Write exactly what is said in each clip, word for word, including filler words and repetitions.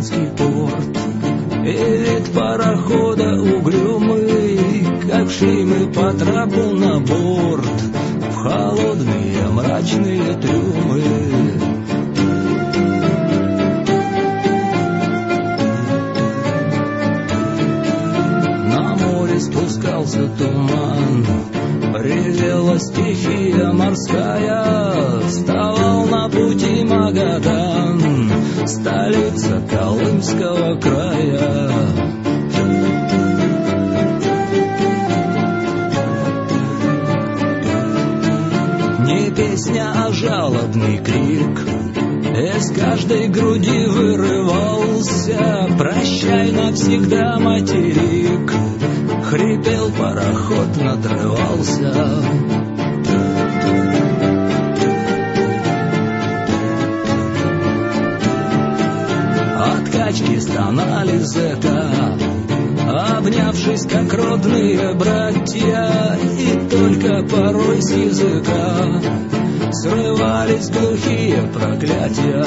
Казанский порт. И вид парохода угрюмый, как шли мы по трапу на борт, в холодные мрачные трюмы. На море спускался туман, ревела стихия морская, вставал на пути Магадан, столица Колымского края. Не песня, а жалобный крик из каждой груди вырывался: прощай навсегда, материк. Хрипел пароход, надрывался. От качки стонали зэка, обнявшись как родные братья, и только порой с языка срывались глухие проклятия.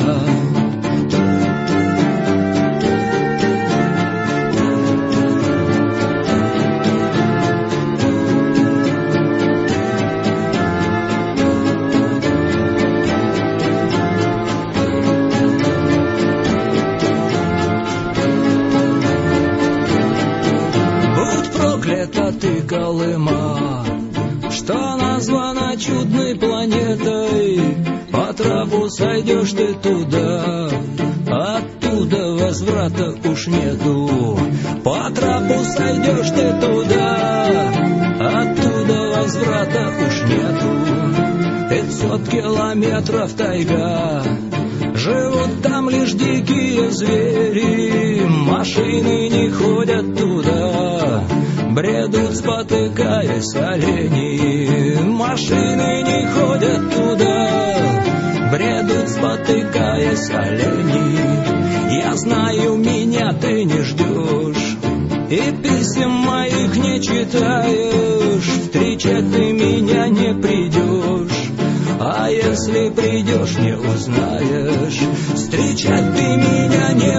Проклята ты, Колыма, что названа чудной планетой. По трапу сойдешь ты туда, оттуда возврата уж нету. По трапу сойдешь ты туда, оттуда возврата уж нету. Пятьсот километров тайга, живут там лишь дикие звери. Машины не ходят туда, бредут, спотыкаясь, олени. Машины не ходят туда, бредут, спотыкаясь, олени. Я знаю, меня ты не ждешь, и писем моих не читаешь. Встречать ты меня не придешь, а если придешь, не узнаешь. Встречать ты меня не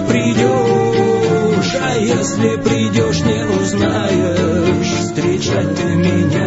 придешь, а если придешь, не узнаешь. Встречать ты меня